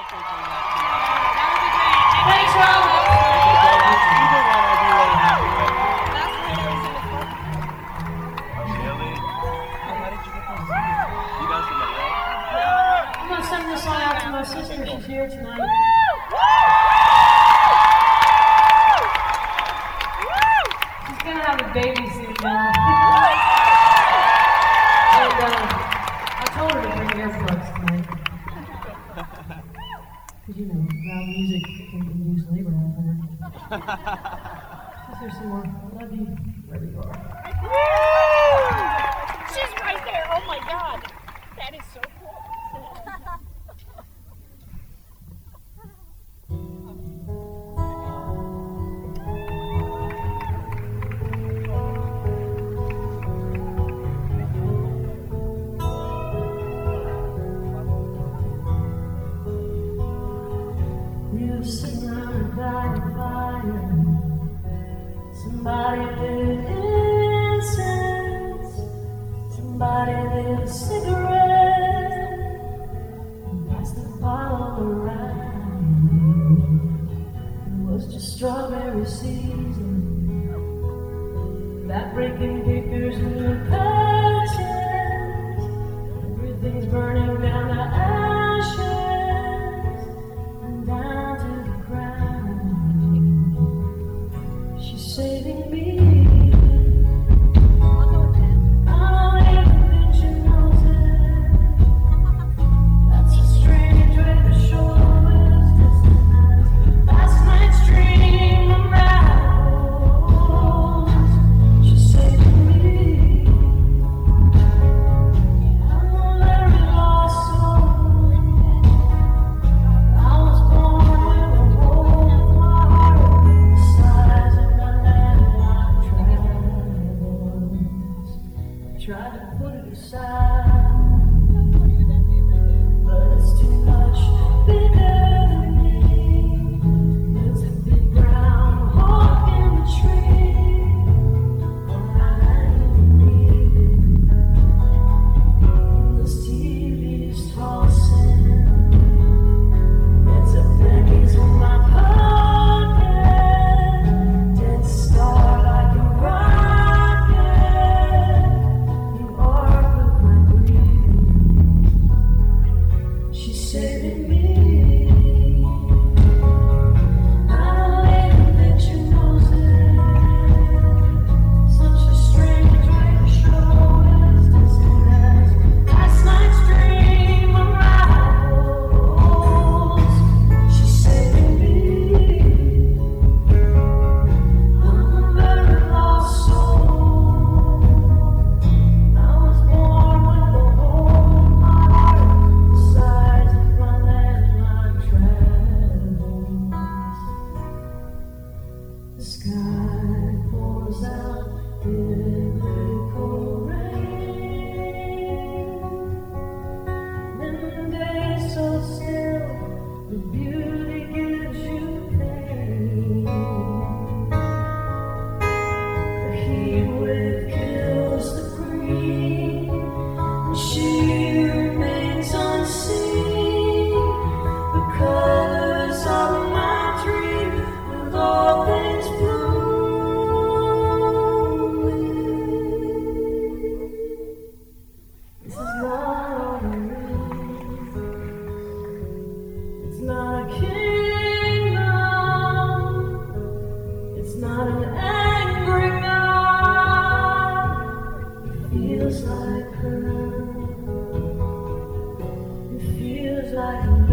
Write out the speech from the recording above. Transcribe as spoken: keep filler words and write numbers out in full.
Thanks, Rob. Either one, I'd be really happy with. Oh, really? How did you get those seats? You guys from the back? I'm gonna send this song out to my sister. She's here tonight. She's gonna have a baby soon now. And uh, I told her to bring earplugs tonight. Because you know, loud music can induce labor out there. Let's hear some more. I love you. Wherever you are. She's right there. Oh my God. That is so cool. You sit around by the fire. Somebody lit incense. Somebody lit a cigarette. And passed the bottle around. It was just strawberry season. That breaking pictures in the patches. Everything's burning down to ashes. And down to the ground. She's saving me. Try to put it aside, but it's too much bigger than me. There's a big brown hawk in the tree, and I need it. This T V's tossing, it's a pennies in my pocket, dead star like a rocket. Saving me. I don't even think she knows it. Such a strange way to show as distant as last night's dream unravels. She's saving me. I'm a very lost soul. I was born with a hole in my heart, the size of the sky pours out biblical rain. In the day so still, the beauty gives you pain. The heat wave kills the green, and she remains unseen. The colors of my dream with all things blue. This is not all there is. It's not a kingdom. It's not an angry God. It feels like her. It feels like